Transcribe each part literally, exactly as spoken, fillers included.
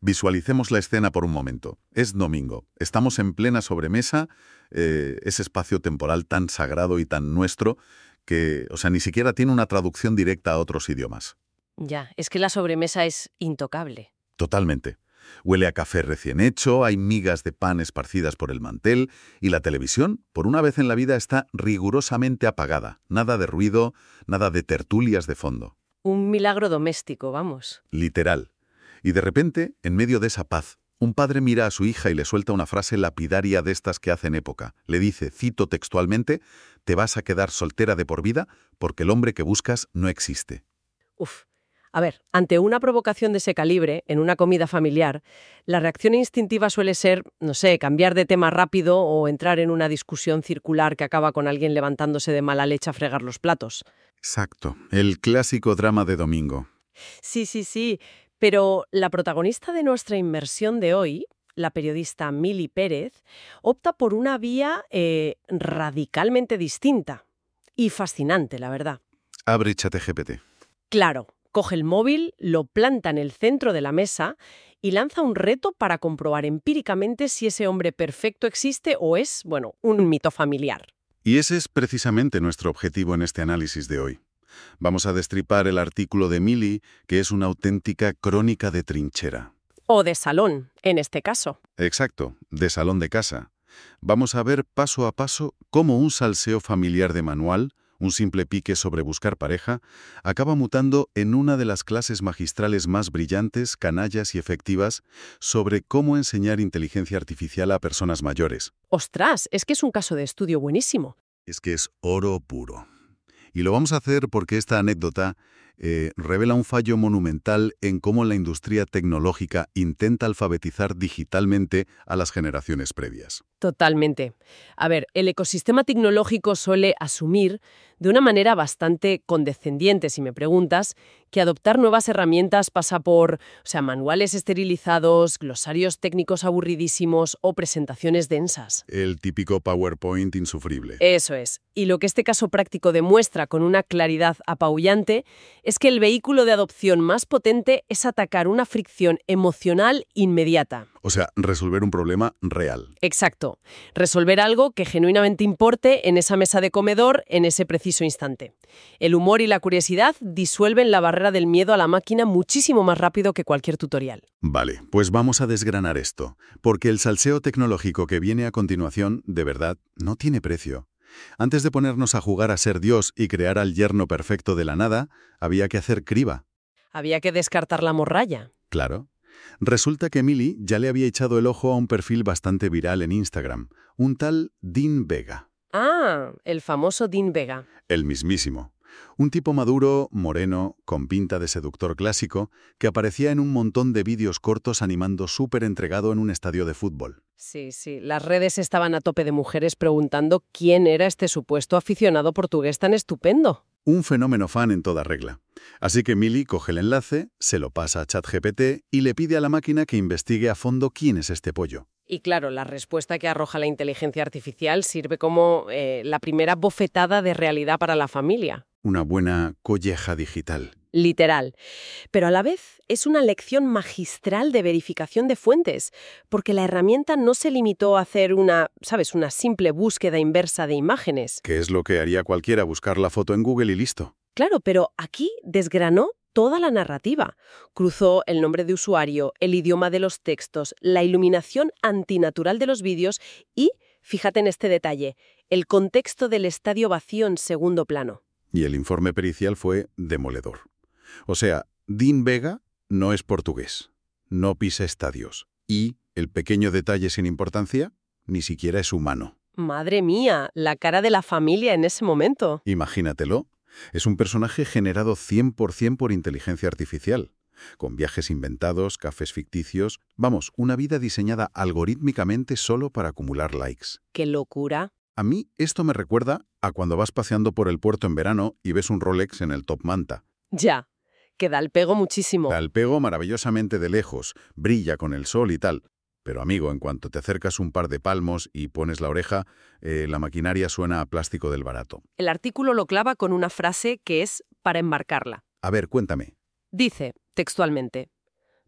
Visualicemos la escena por un momento. Es domingo. Estamos en plena sobremesa, eh, ese espacio temporal tan sagrado y tan nuestro que, o sea, ni siquiera tiene una traducción directa a otros idiomas. Ya, es que la sobremesa es intocable. Totalmente. Huele a café recién hecho, hay migas de pan esparcidas por el mantel y la televisión, por una vez en la vida, está rigurosamente apagada. Nada de ruido, nada de tertulias de fondo. Un milagro doméstico, vamos. Literal. Y de repente, en medio de esa paz, un padre mira a su hija y le suelta una frase lapidaria de estas que hacen época. Le dice, cito textualmente, «Te vas a quedar soltera de por vida porque el hombre que buscas no existe». Uf. A ver, ante una provocación de ese calibre, en una comida familiar, la reacción instintiva suele ser, no sé, cambiar de tema rápido o entrar en una discusión circular que acaba con alguien levantándose de mala leche a fregar los platos. Exacto. El clásico drama de domingo. Sí, sí, sí. Pero la protagonista de nuestra inmersión de hoy, la periodista Mili Pérez, opta por una vía eh, radicalmente distinta. Y fascinante, la verdad. Abre ChatGPT. Claro. Coge el móvil, lo planta en el centro de la mesa y lanza un reto para comprobar empíricamente si ese hombre perfecto existe o es, bueno, un mito familiar. Y ese es precisamente nuestro objetivo en este análisis de hoy. Vamos a destripar el artículo de Mili, que es una auténtica crónica de trinchera. O de salón, en este caso. Exacto, de salón de casa. Vamos a ver paso a paso cómo un salseo familiar de manual, un simple pique sobre buscar pareja, acaba mutando en una de las clases magistrales más brillantes, canallas y efectivas sobre cómo enseñar inteligencia artificial a personas mayores. ¡Ostras! Es que es un caso de estudio buenísimo. Es que es oro puro. Y lo vamos a hacer porque esta anécdota eh, revela un fallo monumental en cómo la industria tecnológica intenta alfabetizar digitalmente a las generaciones previas. Totalmente. A ver, el ecosistema tecnológico suele asumir, de una manera bastante condescendiente, si me preguntas, que adoptar nuevas herramientas pasa por, o sea, manuales esterilizados, glosarios técnicos aburridísimos o presentaciones densas. El típico PowerPoint insufrible. Eso es. Y lo que este caso práctico demuestra con una claridad apabullante es que el vehículo de adopción más potente es atacar una fricción emocional inmediata. O sea, resolver un problema real. Exacto. Resolver algo que genuinamente importe en esa mesa de comedor en ese preciso instante. El humor y la curiosidad disuelven la barrera del miedo a la máquina muchísimo más rápido que cualquier tutorial. Vale, pues vamos a desgranar esto, porque el salseo tecnológico que viene a continuación, de verdad, no tiene precio. Antes de ponernos a jugar a ser Dios y crear al yerno perfecto de la nada, había que hacer criba. Había que descartar la morralla. Claro. Resulta que Mili ya le había echado el ojo a un perfil bastante viral en Instagram, un tal Dean Vega. Ah, el famoso Dean Vega. El mismísimo. Un tipo maduro, moreno, con pinta de seductor clásico, que aparecía en un montón de vídeos cortos animando súper entregado en un estadio de fútbol. Sí, sí. Las redes estaban a tope de mujeres preguntando quién era este supuesto aficionado portugués tan estupendo. Un fenómeno fan en toda regla. Así que Mili coge el enlace, se lo pasa a ChatGPT y le pide a la máquina que investigue a fondo quién es este pollo. Y claro, la respuesta que arroja la inteligencia artificial sirve como eh, la primera bofetada de realidad para la familia. Una buena colleja digital. Literal. Pero a la vez es una lección magistral de verificación de fuentes, porque la herramienta no se limitó a hacer una, ¿sabes?, una simple búsqueda inversa de imágenes. Que es lo que haría cualquiera, buscar la foto en Google y listo. Claro, pero aquí desgranó toda la narrativa. Cruzó el nombre de usuario, el idioma de los textos, la iluminación antinatural de los vídeos y, fíjate en este detalle, el contexto del estadio vacío en segundo plano. Y el informe pericial fue demoledor. O sea, Dean Vega no es portugués, no pisa estadios. Y, el pequeño detalle sin importancia, ni siquiera es humano. Madre mía, la cara de la familia en ese momento. Imagínatelo. Es un personaje generado cien por cien por inteligencia artificial, con viajes inventados, cafés ficticios, vamos, una vida diseñada algorítmicamente solo para acumular likes. ¡Qué locura! A mí esto me recuerda a cuando vas paseando por el puerto en verano y ves un Rolex en el top manta. Ya, que da el pego muchísimo. Da el pego maravillosamente de lejos, brilla con el sol y tal. Pero amigo, en cuanto te acercas un par de palmos y pones la oreja, eh, la maquinaria suena a plástico del barato. El artículo lo clava con una frase que es para enmarcarla. A ver, cuéntame. Dice, textualmente,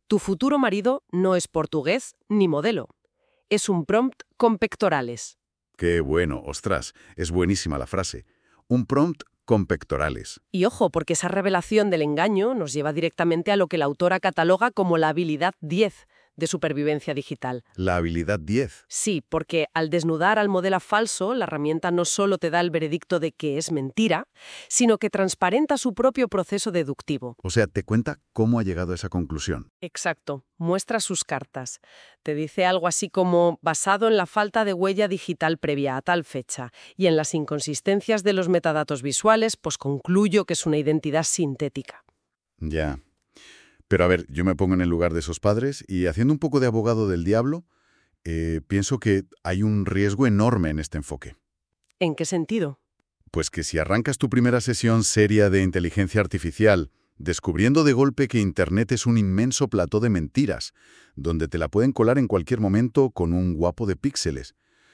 Tu futuro marido no es portugués ni modelo. Es un prompt con pectorales. Qué bueno, ostras, es buenísima la frase. Un prompt con pectorales. Y ojo, porque esa revelación del engaño nos lleva directamente a lo que la autora cataloga como la habilidad diez de supervivencia digital. La habilidad diez. Sí, porque al desnudar al modelo falso, la herramienta no solo te da el veredicto de que es mentira, sino que transparenta su propio proceso deductivo. O sea, te cuenta cómo ha llegado a esa conclusión. Exacto, muestra sus cartas. Te dice algo así como, basado en la falta de huella digital previa a tal fecha y en las inconsistencias de los metadatos visuales, pues concluyo que es una identidad sintética. Ya. Pero a ver, yo me pongo en el lugar de esos padres y haciendo un poco de abogado del diablo, eh, pienso que hay un riesgo enorme en este enfoque. ¿En qué sentido? Pues que si arrancas tu primera sesión seria de inteligencia artificial, descubriendo de golpe que Internet es un inmenso plató de mentiras, donde te la pueden colar en cualquier momento con un guapo de píxeles.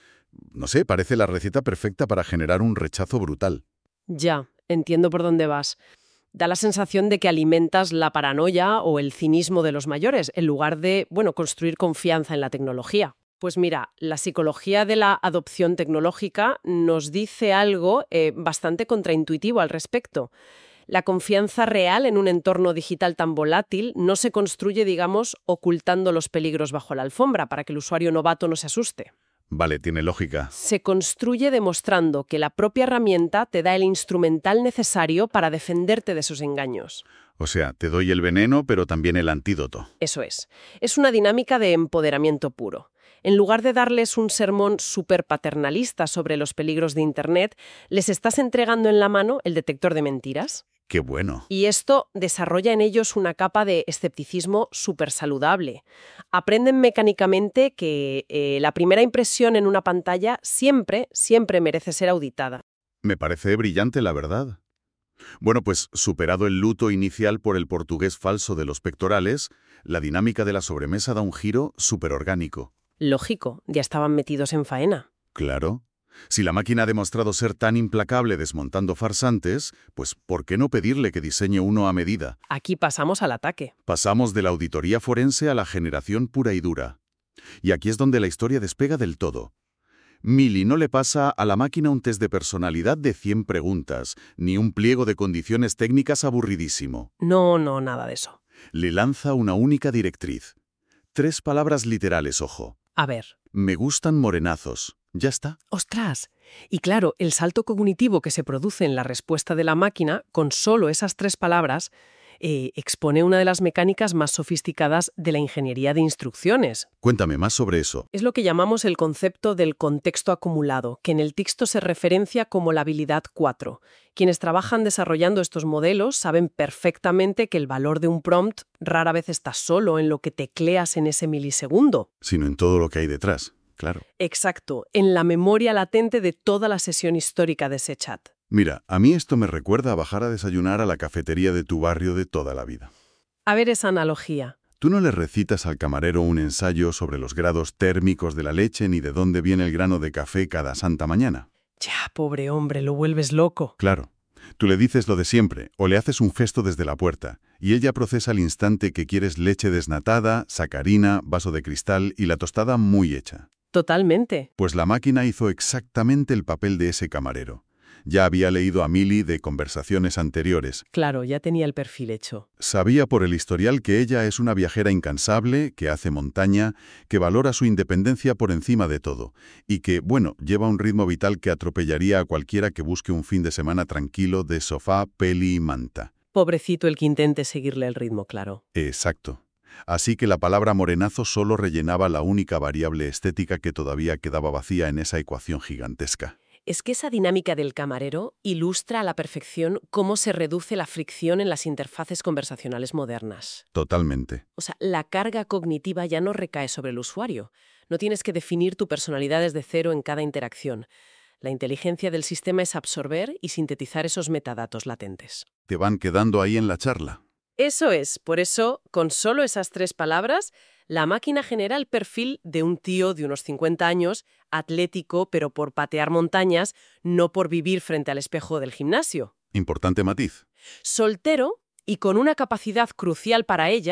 No sé, parece la receta perfecta para generar un rechazo brutal. Ya, entiendo por dónde vas. Da la sensación de que alimentas la paranoia o el cinismo de los mayores, en lugar de, bueno, construir confianza en la tecnología. Pues mira, la psicología de la adopción tecnológica nos dice algo eh, bastante contraintuitivo al respecto. La confianza real en un entorno digital tan volátil no se construye, digamos, ocultando los peligros bajo la alfombra para que el usuario novato no se asuste. Vale, tiene lógica. Se construye demostrando que la propia herramienta te da el instrumental necesario para defenderte de esos engaños. O sea, te doy el veneno, pero también el antídoto. Eso es. Es una dinámica de empoderamiento puro. En lugar de darles un sermón súper paternalista sobre los peligros de Internet, les estás entregando en la mano el detector de mentiras. ¡Qué bueno! Y esto desarrolla en ellos una capa de escepticismo súper saludable. Aprenden mecánicamente que eh, la primera impresión en una pantalla siempre, siempre merece ser auditada. Me parece brillante, la verdad. Bueno, pues superado el luto inicial por el portugués falso de los pectorales, la dinámica de la sobremesa da un giro superorgánico. Lógico, ya estaban metidos en faena. Claro. Si la máquina ha demostrado ser tan implacable desmontando farsantes, pues ¿por qué no pedirle que diseñe uno a medida? Aquí pasamos al ataque. Pasamos de la auditoría forense a la generación pura y dura. Y aquí es donde la historia despega del todo. Mili no le pasa a la máquina un test de personalidad de cien preguntas, ni un pliego de condiciones técnicas aburridísimo. No, no, nada de eso. Le lanza una única directriz. Tres palabras literales, ojo. A ver. Me gustan morenazos. Ya está. ¡Ostras! Y claro, el salto cognitivo que se produce en la respuesta de la máquina, con solo esas tres palabras, eh, expone una de las mecánicas más sofisticadas de la ingeniería de instrucciones. Cuéntame más sobre eso. Es lo que llamamos el concepto del contexto acumulado, que en el texto se referencia como la habilidad cuatro. Quienes trabajan desarrollando estos modelos saben perfectamente que el valor de un prompt rara vez está solo en lo que tecleas en ese milisegundo. Sino en todo lo que hay detrás. Claro. Exacto, en la memoria latente de toda la sesión histórica de ese chat. Mira, a mí esto me recuerda a bajar a desayunar a la cafetería de tu barrio de toda la vida. A ver esa analogía. Tú no le recitas al camarero un ensayo sobre los grados térmicos de la leche ni de dónde viene el grano de café cada santa mañana. Ya, pobre hombre, lo vuelves loco. Claro. Tú le dices lo de siempre, o le haces un gesto desde la puerta, y ella procesa al instante que quieres leche desnatada, sacarina, vaso de cristal y la tostada muy hecha. Totalmente. Pues la máquina hizo exactamente el papel de ese camarero. Ya había leído a Mili de conversaciones anteriores. Claro, ya tenía el perfil hecho. Sabía por el historial que ella es una viajera incansable, que hace montaña, que valora su independencia por encima de todo, y que, bueno, lleva un ritmo vital que atropellaría a cualquiera que busque un fin de semana tranquilo de sofá, peli y manta. Pobrecito el que intente seguirle el ritmo, claro. Exacto. Así que la palabra morenazo solo rellenaba la única variable estética que todavía quedaba vacía en esa ecuación gigantesca. Es que esa dinámica del camarero ilustra a la perfección cómo se reduce la fricción en las interfaces conversacionales modernas. Totalmente. O sea, la carga cognitiva ya no recae sobre el usuario. No tienes que definir tu personalidad desde cero en cada interacción. La inteligencia del sistema es absorber y sintetizar esos metadatos latentes. Te van quedando ahí en la charla. Eso es, por eso, con solo esas tres palabras, la máquina genera el perfil de un tío de unos cincuenta años, atlético, pero por patear montañas, no por vivir frente al espejo del gimnasio. Importante matiz. Soltero y con una capacidad crucial para ella,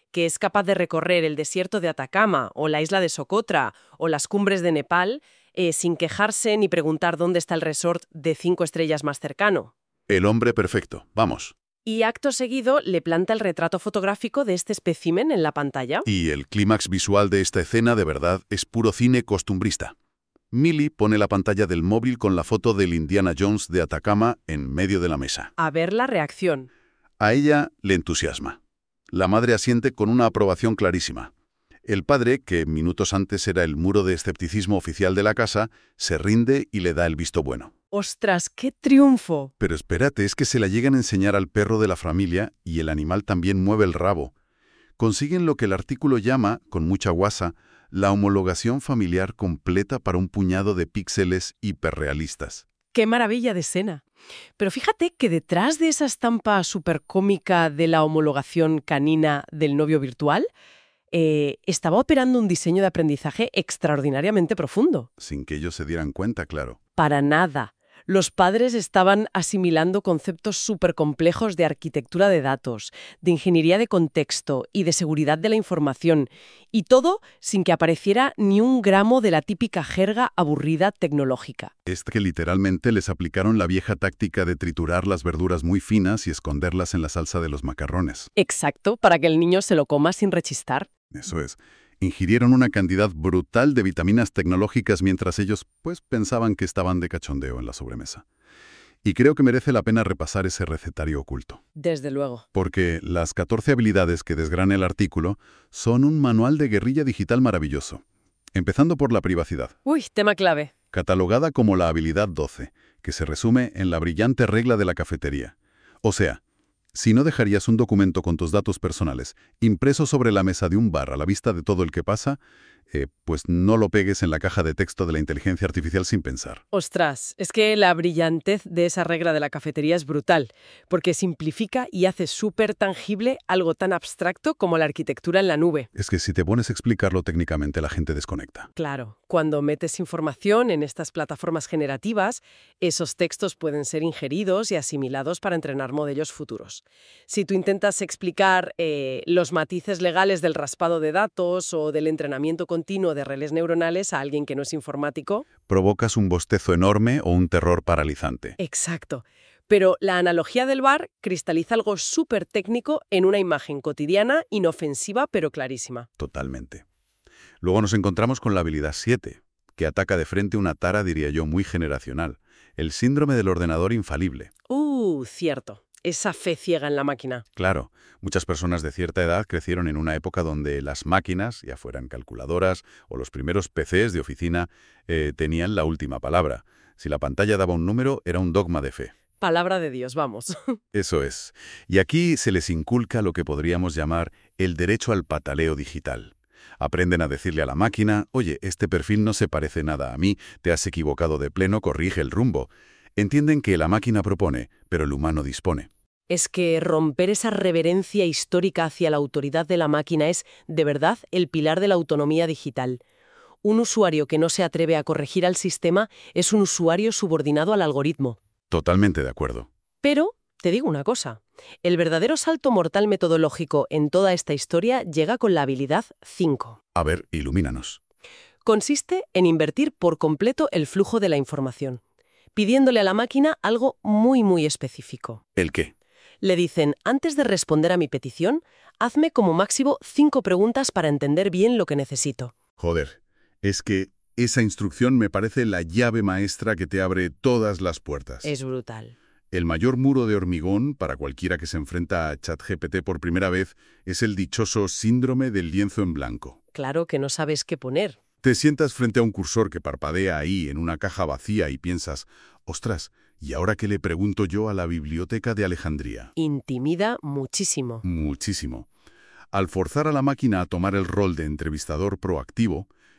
que es capaz de recorrer el desierto de Atacama o la isla de Socotra o las cumbres de Nepal eh, sin quejarse ni preguntar dónde está el resort de cinco estrellas más cercano. El hombre perfecto, vamos. Y acto seguido le planta el retrato fotográfico de este espécimen en la pantalla. Y el clímax visual de esta escena de verdad es puro cine costumbrista. Millie pone la pantalla del móvil con la foto del Indiana Jones de Atacama en medio de la mesa. A ver la reacción. A ella le entusiasma. La madre asiente con una aprobación clarísima. El padre, que minutos antes era el muro de escepticismo oficial de la casa, se rinde y le da el visto bueno. ¡Ostras, qué triunfo! Pero espérate, es que se la llegan a enseñar al perro de la familia y el animal también mueve el rabo. Consiguen lo que el artículo llama, con mucha guasa, la homologación familiar completa para un puñado de píxeles hiperrealistas. ¡Qué maravilla de escena! Pero fíjate que detrás de esa estampa supercómica de la homologación canina del novio virtual, eh, estaba operando un diseño de aprendizaje extraordinariamente profundo. Sin que ellos se dieran cuenta, claro. Para nada. Los padres estaban asimilando conceptos supercomplejos de arquitectura de datos, de ingeniería de contexto y de seguridad de la información, y todo sin que apareciera ni un gramo de la típica jerga aburrida tecnológica. Es que literalmente les aplicaron la vieja táctica de triturar las verduras muy finas y esconderlas en la salsa de los macarrones. Exacto, para que el niño se lo coma sin rechistar. Eso es. Ingirieron una cantidad brutal de vitaminas tecnológicas mientras ellos, pues, pensaban que estaban de cachondeo en la sobremesa. Y creo que merece la pena repasar ese recetario oculto. Desde luego. Porque las catorce habilidades que desgrana el artículo son un manual de guerrilla digital maravilloso. Empezando por la privacidad. Uy, tema clave. Catalogada como la habilidad doce, que se resume en la brillante regla de la cafetería. O sea, si no dejarías un documento con tus datos personales impreso sobre la mesa de un bar a la vista de todo el que pasa, eh, pues no lo pegues en la caja de texto de la inteligencia artificial sin pensar. Ostras, es que la brillantez de esa regla de la cafetería es brutal, porque simplifica y hace súper tangible algo tan abstracto como la arquitectura en la nube. Es que si te pones a explicarlo técnicamente, la gente desconecta. Claro, cuando metes información en estas plataformas generativas, esos textos pueden ser ingeridos y asimilados para entrenar modelos futuros. Si tú intentas explicar eh, los matices legales del raspado de datos o del entrenamiento continuo de redes neuronales a alguien que no es informático, provocas un bostezo enorme o un terror paralizante. Exacto. Pero la analogía del bar cristaliza algo súper técnico en una imagen cotidiana, inofensiva pero clarísima. Totalmente. Luego nos encontramos con la habilidad siete, que ataca de frente una tara, diría yo, muy generacional. El síndrome del ordenador infalible. Uh, cierto. Esa fe ciega en la máquina. Claro, muchas personas de cierta edad crecieron en una época donde las máquinas, ya fueran calculadoras o los primeros P Cs de oficina, eh, tenían la última palabra. Si la pantalla daba un número, era un dogma de fe. Palabra de Dios, vamos. Eso es. Y aquí se les inculca lo que podríamos llamar el derecho al pataleo digital. Aprenden a decirle a la máquina, oye, este perfil no se parece nada a mí, te has equivocado de pleno, corrige el rumbo. Entienden que la máquina propone, pero el humano dispone. Es que romper esa reverencia histórica hacia la autoridad de la máquina es, de verdad, el pilar de la autonomía digital. Un usuario que no se atreve a corregir al sistema es un usuario subordinado al algoritmo. Totalmente de acuerdo. Pero, te digo una cosa, el verdadero salto mortal metodológico en toda esta historia llega con la habilidad cinco. A ver, ilumínanos. Consiste en invertir por completo el flujo de la información, pidiéndole a la máquina algo muy, muy específico. ¿El qué? Le dicen, antes de responder a mi petición, hazme como máximo cinco preguntas para entender bien lo que necesito. Joder, es que esa instrucción me parece la llave maestra que te abre todas las puertas. Es brutal. El mayor muro de hormigón para cualquiera que se enfrenta a ChatGPT por primera vez es el dichoso síndrome del lienzo en blanco. Claro que no sabes qué poner. Te sientas frente a un cursor que parpadea ahí en una caja vacía y piensas, ostras, ¿y ahora qué le pregunto yo a la biblioteca de Alejandría? Intimida muchísimo. Muchísimo. Al forzar a la máquina a tomar el rol de entrevistador proactivo,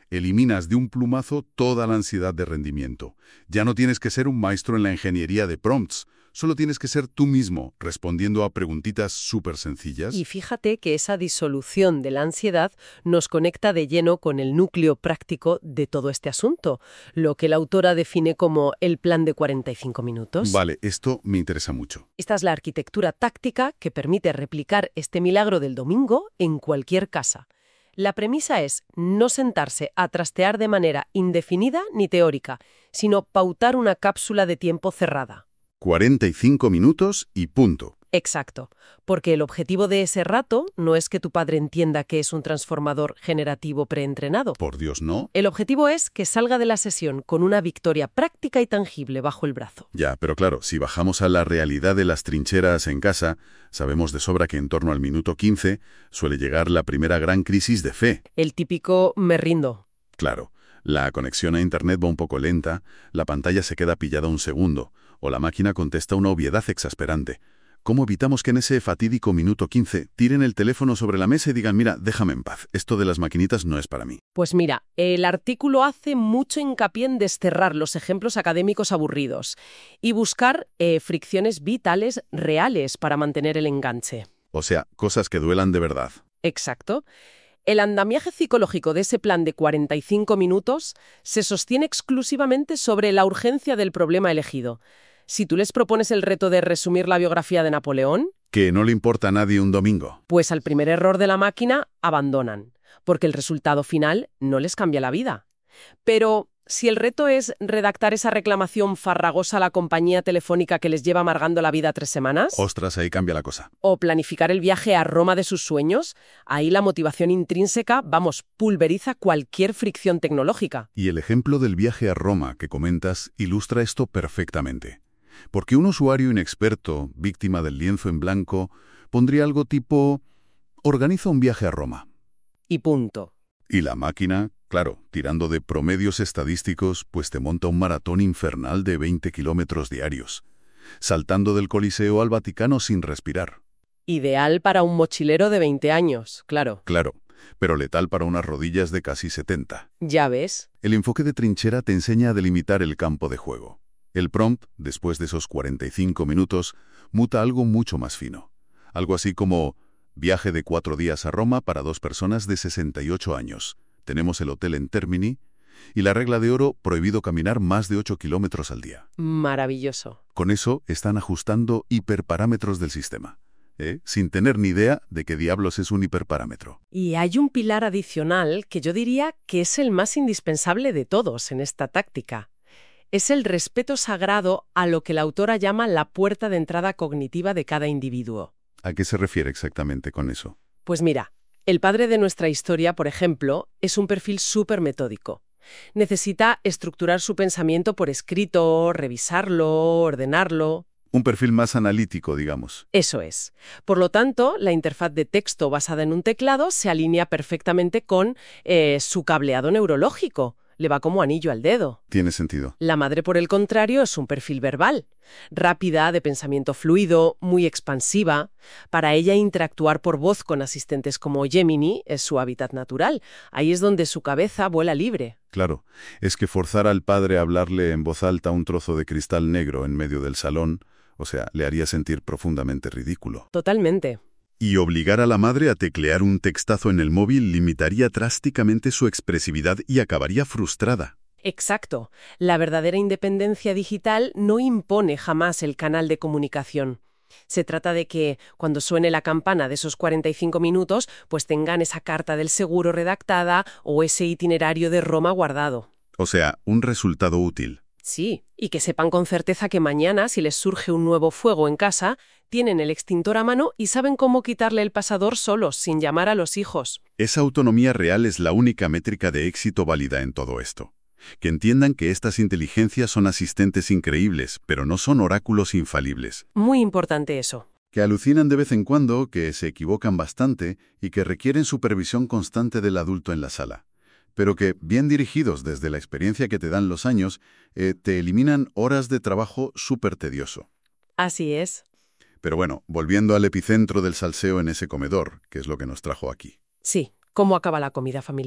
Eliminas de un plumazo toda la ansiedad de rendimiento. Ya no tienes que ser un maestro en la ingeniería de prompts. Solo tienes que ser tú mismo, respondiendo a preguntitas súper sencillas. Y fíjate que esa disolución de la ansiedad nos conecta de lleno con el núcleo práctico de todo este asunto, lo que la autora define como el plan de cuarenta y cinco minutos. Vale, esto me interesa mucho. Esta es la arquitectura táctica que permite replicar este milagro del domingo en cualquier casa. La premisa es no sentarse a trastear de manera indefinida ni teórica, sino pautar una cápsula de tiempo cerrada. cuarenta y cinco minutos y punto. Exacto, porque el objetivo de ese rato no es que tu padre entienda que es un transformador generativo preentrenado. Por Dios, ¿no? El objetivo es que salga de la sesión con una victoria práctica y tangible bajo el brazo. Ya, pero claro, si bajamos a la realidad de las trincheras en casa, sabemos de sobra que en torno al minuto quince suele llegar la primera gran crisis de fe. El típico me rindo. Claro, la conexión a Internet va un poco lenta, la pantalla se queda pillada un segundo, o la máquina contesta una obviedad exasperante. ¿Cómo evitamos que en ese fatídico minuto quince tiren el teléfono sobre la mesa y digan, mira, déjame en paz, esto de las maquinitas no es para mí? Pues mira, el artículo hace mucho hincapié en desterrar los ejemplos académicos aburridos y buscar eh, fricciones vitales reales para mantener el enganche. O sea, cosas que duelan de verdad. Exacto. El andamiaje psicológico de ese plan de cuarenta y cinco minutos se sostiene exclusivamente sobre la urgencia del problema elegido. Si tú les propones el reto de resumir la biografía de Napoleón, Que no le importa a nadie un domingo. pues al primer error de la máquina abandonan, porque el resultado final no les cambia la vida. Pero si el reto es redactar esa reclamación farragosa a la compañía telefónica que les lleva amargando la vida tres semanas, Ostras, ahí cambia la cosa. o planificar el viaje a Roma de sus sueños, ahí la motivación intrínseca, vamos, pulveriza cualquier fricción tecnológica. Y el ejemplo del viaje a Roma que comentas ilustra esto perfectamente. Porque un usuario inexperto, víctima del lienzo en blanco, pondría algo tipo, organiza un viaje a Roma. Y punto. Y la máquina, claro, tirando de promedios estadísticos, pues te monta un maratón infernal de veinte kilómetros diarios, saltando del Coliseo al Vaticano sin respirar. Ideal para un mochilero de veinte años, claro. Claro, pero letal para unas rodillas de casi setenta. Ya ves. El enfoque de trinchera te enseña a delimitar el campo de juego. El prompt, después de esos cuarenta y cinco minutos, muta algo mucho más fino. Algo así como, viaje de cuatro días a Roma para dos personas de sesenta y ocho años. Tenemos el hotel en Termini y la regla de oro, prohibido caminar más de ocho kilómetros al día. Maravilloso. Con eso están ajustando hiperparámetros del sistema, ¿eh? Sin tener ni idea de qué diablos es un hiperparámetro. Y hay un pilar adicional que yo diría que es el más indispensable de todos en esta táctica. Es el respeto sagrado a lo que la autora llama la puerta de entrada cognitiva de cada individuo. ¿A qué se refiere exactamente con eso? Pues mira, el padre de nuestra historia, por ejemplo, es un perfil súper metódico. Necesita estructurar su pensamiento por escrito, revisarlo, ordenarlo. Un perfil más analítico, digamos. Eso es. Por lo tanto, la interfaz de texto basada en un teclado se alinea perfectamente con eh, su cableado neurológico. Le va como anillo al dedo. Tiene sentido. La madre, por el contrario, es un perfil verbal. Rápida, de pensamiento fluido, muy expansiva. Para ella, interactuar por voz con asistentes como Gemini es su hábitat natural. Ahí es donde su cabeza vuela libre. Claro, es que forzar al padre a hablarle en voz alta un trozo de cristal negro en medio del salón, o sea, le haría sentir profundamente ridículo. Totalmente. Y obligar a la madre a teclear un textazo en el móvil limitaría drásticamente su expresividad y acabaría frustrada. Exacto. La verdadera independencia digital no impone jamás el canal de comunicación. Se trata de que, cuando suene la campana de esos cuarenta y cinco minutos, pues tengan esa carta del seguro redactada o ese itinerario de Roma guardado. O sea, un resultado útil. Sí, y que sepan con certeza que mañana, si les surge un nuevo fuego en casa, tienen el extintor a mano y saben cómo quitarle el pasador solos, sin llamar a los hijos. Esa autonomía real es la única métrica de éxito válida en todo esto. Que entiendan que estas inteligencias son asistentes increíbles, pero no son oráculos infalibles. Muy importante eso. Que alucinan de vez en cuando, que se equivocan bastante y que requieren supervisión constante del adulto en la sala. Pero que, bien dirigidos desde la experiencia que te dan los años, eh, te eliminan horas de trabajo súper tedioso. Así es. Pero bueno, volviendo al epicentro del salseo en ese comedor, que es lo que nos trajo aquí. Sí, ¿cómo acaba la comida familiar?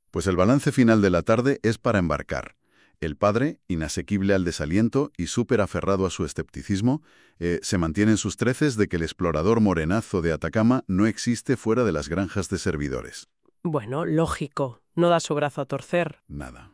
Pues el balance final de la tarde es para embarcar. El padre, inasequible al desaliento y súper aferrado a su escepticismo, eh, se mantiene en sus treces de que el explorador morenazo de Atacama no existe fuera de las granjas de servidores. Bueno, lógico. No da su brazo a torcer. Nada.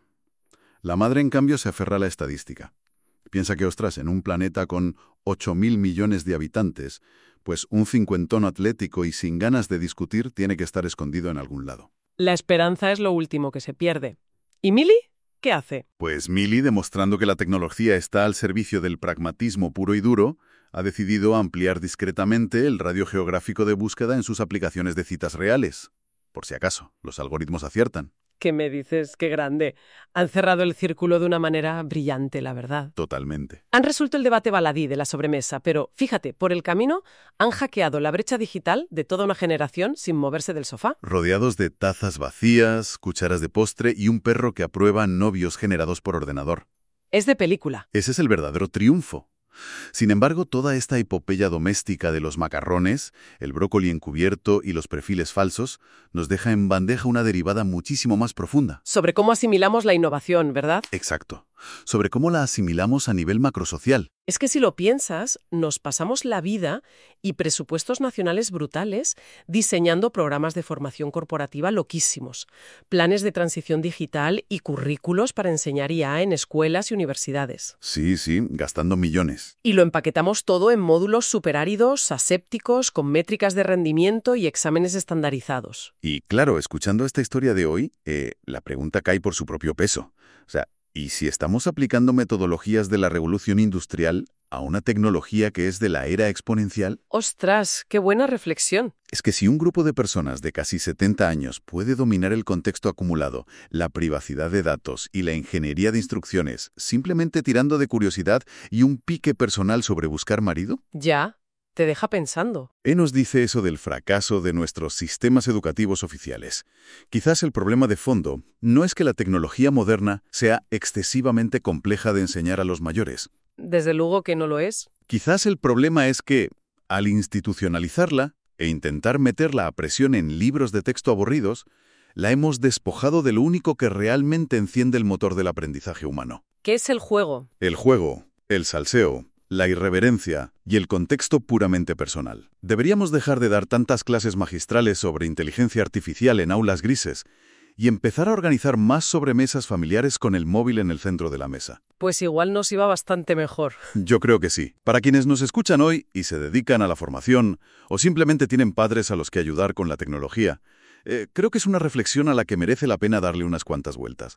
La madre, en cambio, se aferra a la estadística. Piensa que, ostras, en un planeta con ocho mil millones de habitantes, pues un cincuentón atlético y sin ganas de discutir tiene que estar escondido en algún lado. La esperanza es lo último que se pierde. ¿Y Milly? ¿Qué hace? Pues Milly, demostrando que la tecnología está al servicio del pragmatismo puro y duro, ha decidido ampliar discretamente el radio geográfico de búsqueda en sus aplicaciones de citas reales. Por si acaso, los algoritmos aciertan. ¿Qué me dices? ¡Qué grande! Han cerrado el círculo de una manera brillante, la verdad. Totalmente. Han resuelto el debate baladí de la sobremesa, pero fíjate, por el camino han hackeado la brecha digital de toda una generación sin moverse del sofá. Rodeados de tazas vacías, cucharas de postre y un perro que aprueba novios generados por ordenador. Es de película. Ese es el verdadero triunfo. Sin embargo, toda esta epopeya doméstica de los macarrones, el brócoli encubierto y los perfiles falsos, nos deja en bandeja una derivada muchísimo más profunda. Sobre cómo asimilamos la innovación, ¿verdad? Exacto. Sobre cómo la asimilamos a nivel macrosocial. Es que si lo piensas, nos pasamos la vida y presupuestos nacionales brutales diseñando programas de formación corporativa loquísimos, planes de transición digital y currículos para enseñar I A en escuelas y universidades. Sí, sí, gastando millones. Y lo empaquetamos todo en módulos superáridos, asépticos, con métricas de rendimiento y exámenes estandarizados. Y claro, escuchando esta historia de hoy, eh, la pregunta cae por su propio peso. O sea, ¿y si estamos aplicando metodologías de la revolución industrial a una tecnología que es de la era exponencial? ¡Ostras! ¡Qué buena reflexión! Es que si un grupo de personas de casi setenta años puede dominar el contexto acumulado, la privacidad de datos y la ingeniería de instrucciones, simplemente tirando de curiosidad y un pique personal sobre buscar marido, Ya, te deja pensando. ¿qué nos dice eso del fracaso de nuestros sistemas educativos oficiales? Quizás el problema de fondo no es que la tecnología moderna sea excesivamente compleja de enseñar a los mayores. Desde luego que no lo es. Quizás el problema es que, al institucionalizarla e intentar meterla a presión en libros de texto aburridos, la hemos despojado de lo único que realmente enciende el motor del aprendizaje humano. ¿Qué es el juego? El juego, el salseo, la irreverencia y el contexto puramente personal. Deberíamos dejar de dar tantas clases magistrales sobre inteligencia artificial en aulas grises y empezar a organizar más sobremesas familiares con el móvil en el centro de la mesa. Pues igual nos iba bastante mejor. Yo creo que sí. Para quienes nos escuchan hoy y se dedican a la formación o simplemente tienen padres a los que ayudar con la tecnología, eh, creo que es una reflexión a la que merece la pena darle unas cuantas vueltas.